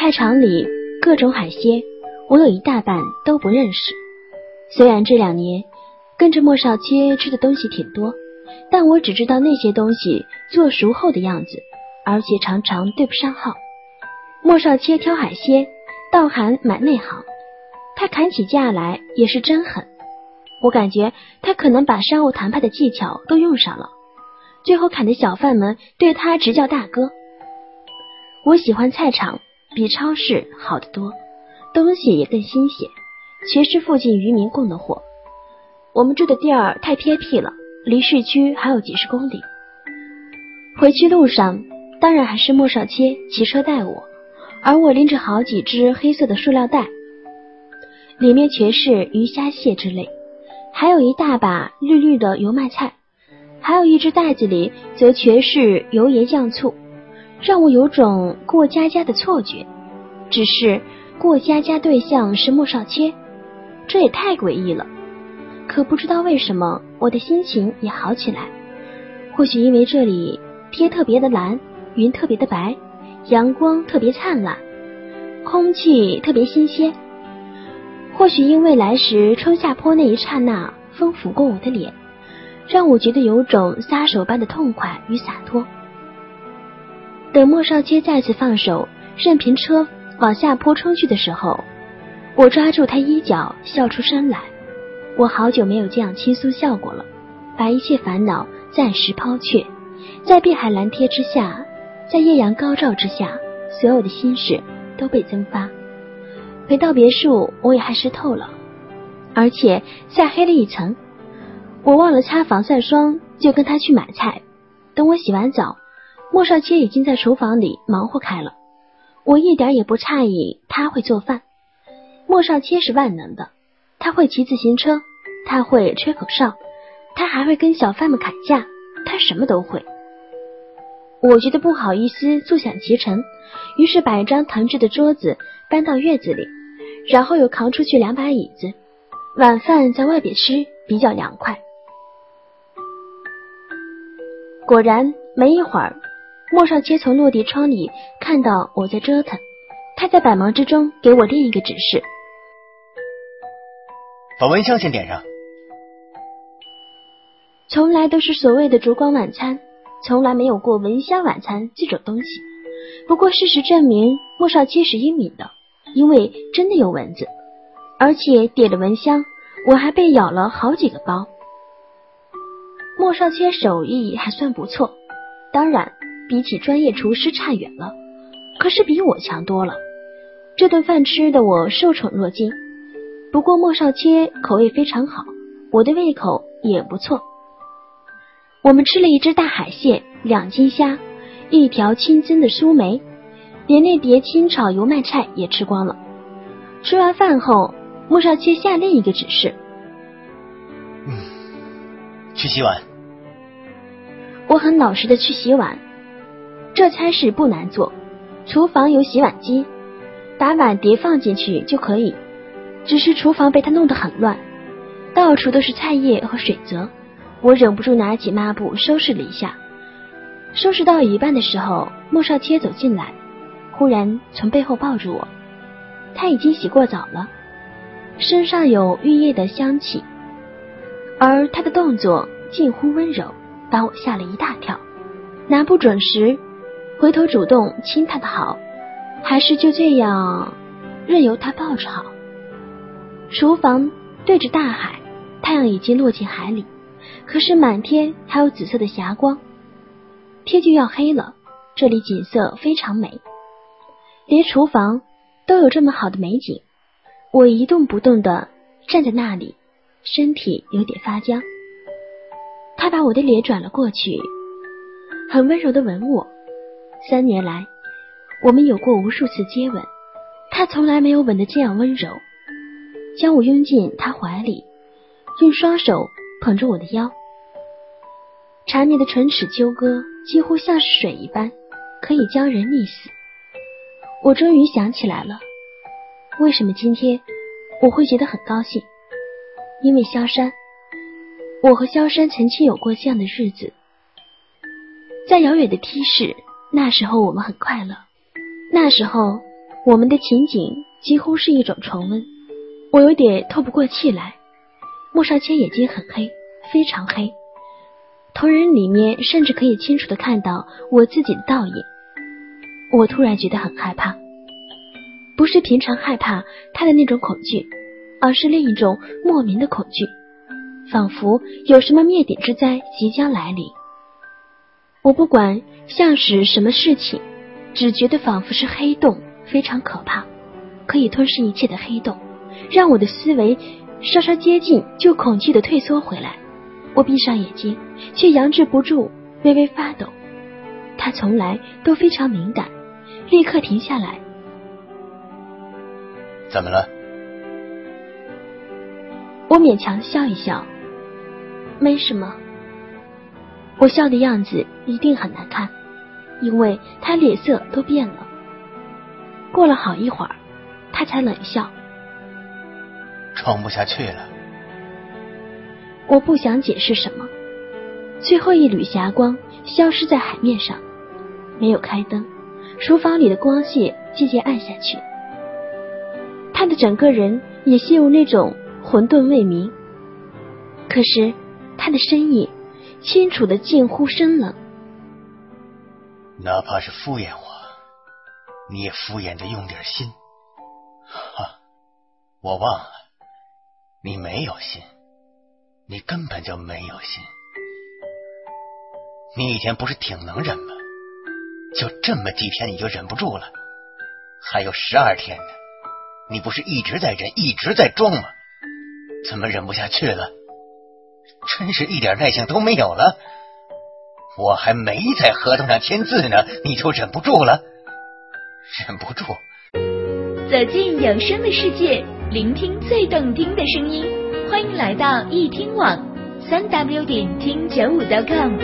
菜场里各种海鲜，我有一大半都不认识。虽然这2年跟着莫少切吃的东西挺多，但我只知道那些东西做熟后的样子，而且常常对不上号。莫少切挑海鲜倒还蛮内行，他砍起价来也是真狠，我感觉他可能把商务谈判的技巧都用上了，最后砍的小贩们对他直叫大哥。我喜欢菜场，比超市好得多，东西也更新鲜，全是附近渔民供的货。我们住的地儿太偏僻了，离市区还有几十公里。回去路上当然还是莫少切骑车带我，而我拎着好几只黑色的塑料袋，里面全是鱼虾蟹之类，还有一大把绿绿的油麦菜，还有一只袋子里则全是油盐酱醋，让我有种过家家的错觉。只是过家家对象是莫少切，这也太诡异了。可不知道为什么我的心情也好起来，或许因为这里天特别的蓝，云特别的白，阳光特别灿烂，空气特别新鲜。或许因为来时冲下坡那一刹那风拂过我的脸，让我觉得有种撒手般的痛快与洒脱。等莫少切再次放手任凭车往下坡冲去的时候，我抓住他衣角笑出声来。我好久没有这样倾诉笑过了，把一切烦恼暂时抛却，在碧海蓝天之下，在艳阳高照之下，所有的心事都被蒸发。回到别墅，我也还湿透了，而且晒黑了一层。我忘了擦防晒霜，就跟他去买菜。等我洗完澡，莫少切已经在厨房里忙活开了。我一点也不诧异他会做饭。莫少切是万能的，他会骑自行车，他会吹口哨，他还会跟小贩们砍价，他什么都会。我觉得不好意思坐享其成，于是把一张藤制的桌子搬到院子里，然后又扛出去2把椅子，晚饭在外边吃比较凉快。果然没一会儿，莫少切从落地窗里看到我在折腾，他在百忙之中给我另一个指示： 把蚊香先点上。 从来都是所谓的烛光晚餐，从来没有过蚊香晚餐这种东西。不过事实证明莫少切是英明的，因为真的有蚊子，而且点了蚊香，我还被咬了好几个包。莫少切手艺还算不错，当然比起专业厨师差远了，可是比我强多了。这顿饭吃的我受宠若惊。不过莫少切口味非常好，我的胃口也不错。我们吃了一只大海蟹，2斤虾，一条清蒸的苏梅，连那碟清炒油麦菜也吃光了。吃完饭后，莫少切下另一个指示： 去洗碗。 我很老实的去洗碗。这差事不难做，厨房有洗碗机，把碗碟放进去就可以。只是厨房被他弄得很乱，到处都是菜叶和水渍。我忍不住拿起抹布收拾了一下。收拾到一半的时候，莫少切走进来，忽然从背后抱住我。他已经洗过澡了，身上有浴液的香气，而他的动作近乎温柔，把我吓了一大跳。拿不准时回头主动亲他的好，还是就这样任由他抱着好。厨房对着大海，太阳已经落进海里，可是满天还有紫色的霞光，天就要黑了，这里景色非常美，连厨房都有这么好的美景。我一动不动地站在那里，身体有点发僵。他把我的脸转了过去，很温柔地吻我。3年来，我们有过无数次接吻，他从来没有吻得这样温柔，将我拥进他怀里，用双手捧着我的腰。缠绵的唇齿纠葛几乎像是水一般，可以将人溺死。我终于想起来了，为什么今天我会觉得很高兴？因为萧山，我和萧山曾经有过这样的日子，在遥远的 T 市，那时候我们很快乐，那时候我们的情景几乎是一种重温，我有点透不过气来。莫少谦眼睛很黑，非常黑，瞳仁里面甚至可以清楚地看到我自己的倒影。我突然觉得很害怕，不是平常害怕他的那种恐惧，而是另一种莫名的恐惧，仿佛有什么灭顶之灾即将来临。我不管像是什么事情，只觉得仿佛是黑洞，非常可怕，可以吞噬一切的黑洞，让我的思维稍稍接近就恐惧地退缩回来。我闭上眼睛，却扬制不住微微发抖。他从来都非常敏感，立刻停下来。 怎么了？ 我勉强笑一笑，没什么。我笑的样子一定很难看，因为他脸色都变了。过了好一会儿，他才冷笑。 装不下去了。 我不想解释什么。最后一缕霞光消失在海面上，没有开灯，厨房里的光线渐渐暗下去。他的整个人也陷入那种混沌未明，可是他的声音清楚的近乎生冷。 哪怕是敷衍我，你也敷衍着用点心。我忘了，你没有心，你根本就没有心。你以前不是挺能忍吗？就这么几天你就忍不住了，还有12天呢，你不是一直在忍，一直在装吗？怎么忍不下去了？真是一点耐性都没有了。我还没在合同上签字呢，你就忍不住了？忍不住。 走进有声的世界，聆听最动听的声音，欢迎来到易听网3w.听95.com。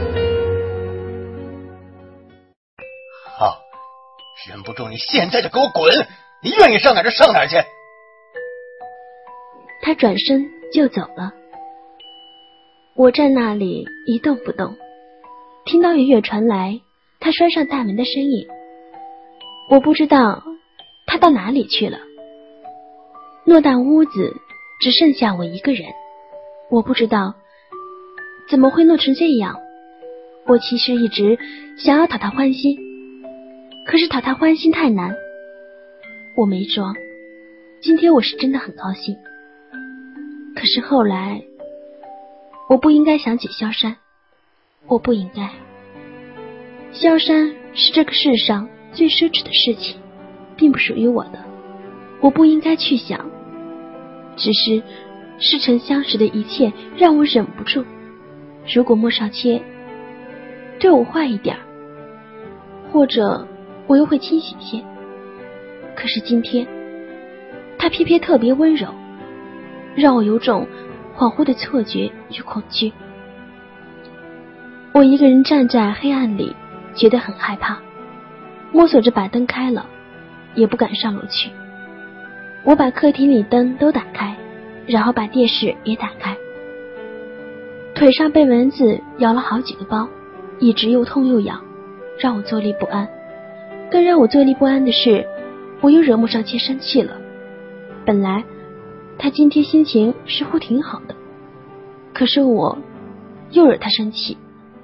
好，忍不住你现在就给我滚！你愿意上哪儿就上哪儿去。 他转身就走了。我站那里一动不动，听到远远传来他摔上大门的声音。我不知道他到哪里去了。偌大屋子只剩下我一个人，我不知道怎么会弄成这样。我其实一直想要讨他欢心，可是讨他欢心太难。我没装，今天我是真的很高兴。可是后来我不应该想起萧山，我不应该。萧山是这个世上最奢侈的事情，并不属于我的，我不应该去想。只是似曾相识的一切让我忍不住。如果莫少谦对我坏一点，或者我又会清醒些。可是今天他偏偏特别温柔，让我有种恍惚的错觉与恐惧。我一个人站在黑暗里，觉得很害怕，摸索着把灯开了，也不敢上楼去。我把客厅里灯都打开，然后把电视也打开。腿上被蚊子咬了好几个包，一直又痛又痒，让我坐立不安。更让我坐立不安的是，我又惹莫少谦生气了。本来他今天心情似乎挺好的，可是我又惹他生气。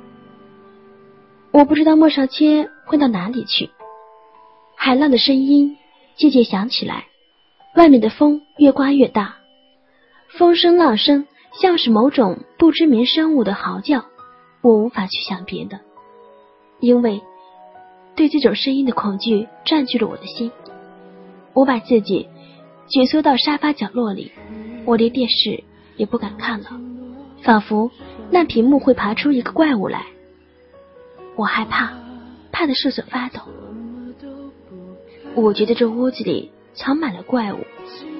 我不知道莫少谦会到哪里去。海浪的声音渐渐响起来，外面的风越刮越大，风声浪声像是某种不知名生物的嚎叫。我无法去想别的，因为对这种声音的恐惧占据了我的心。我把自己蜷缩到沙发角落里，我连电视也不敢看了，仿佛那屏幕会爬出一个怪物来。我害怕，怕得瑟瑟发抖。我觉得这屋子里藏满了怪物，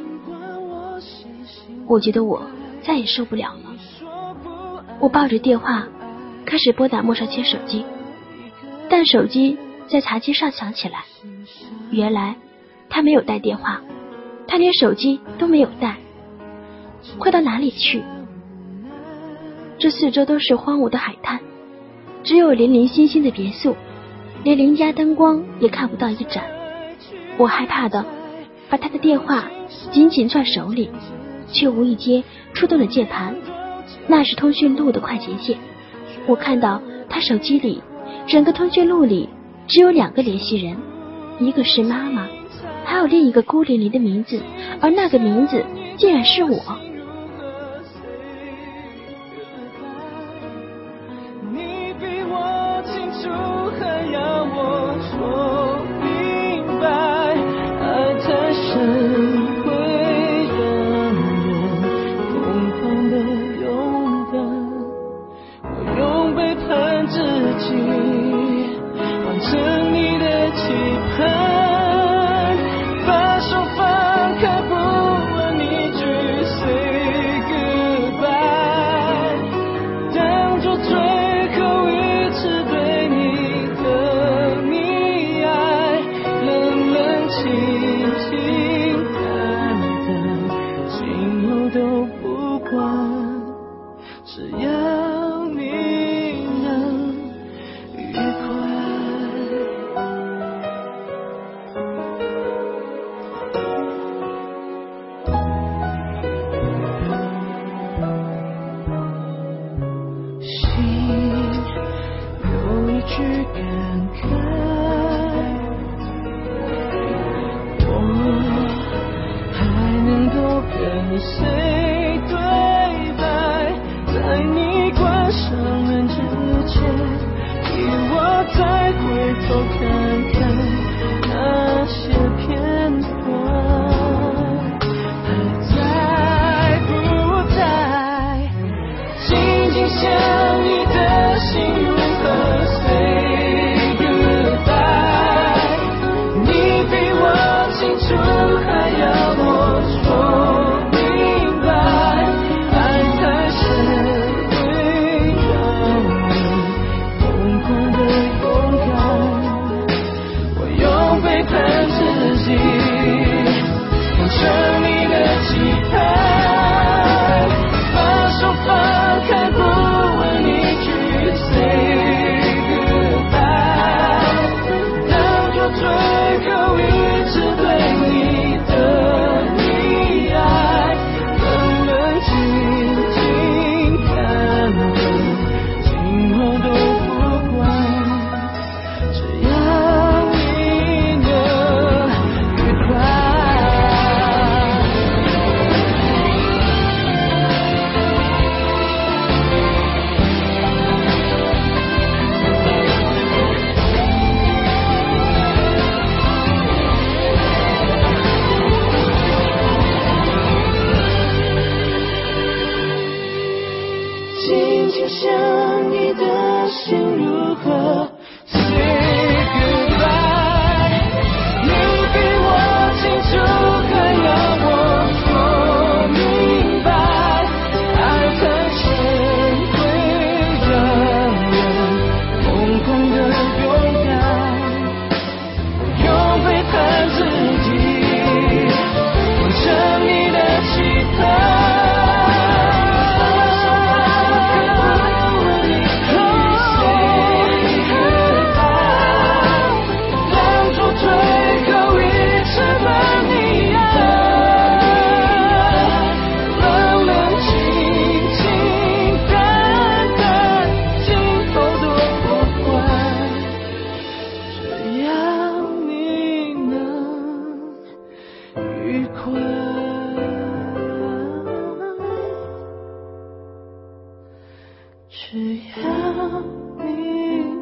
我觉得我再也受不了了。我抱着电话开始拨打莫少谦手机，但手机在茶几上响起来。原来他没有带电话，他连手机都没有带，会到哪里去？这四周都是荒芜的海滩，只有零零星星的别墅，连邻家灯光也看不到一盏。 我害怕的把他的电话紧紧攥手里，却无意间触动了键盘，那是通讯录的快捷键。我看到他手机里整个通讯录里只有2个联系人，一个是妈妈，还有另一个孤零零的名字，而那个名字竟然是我。 你比我清楚，还要我说明白，爱太深会让人疯狂的勇敢，我用背叛自己完成你的期盼，把手放开，不问一句 say goodbye， 当作最后一次对你的溺爱，冷冷清清淡淡，今后都不管，只要你能愉快。有一句感慨，我还能够跟谁对白，在你关上门之前，替我再回头看看那些片段，还在不在紧紧相依的心如何 say goodbye， 你比我清楚，还要我说明白，爱太深会让人疯狂的勇敢，我用背叛自己完成你的期盼，把手放开，不问一句 say goodbye， 当作最后一次对你的溺爱，冷冷清清淡淡，今后都不管，只要你能愉快。紧紧相依的心如何 say goodbye， 你比我清楚，还要我说明白，爱太深会让人疯狂的勇敢，我用背叛自己完成你的期盼，只要你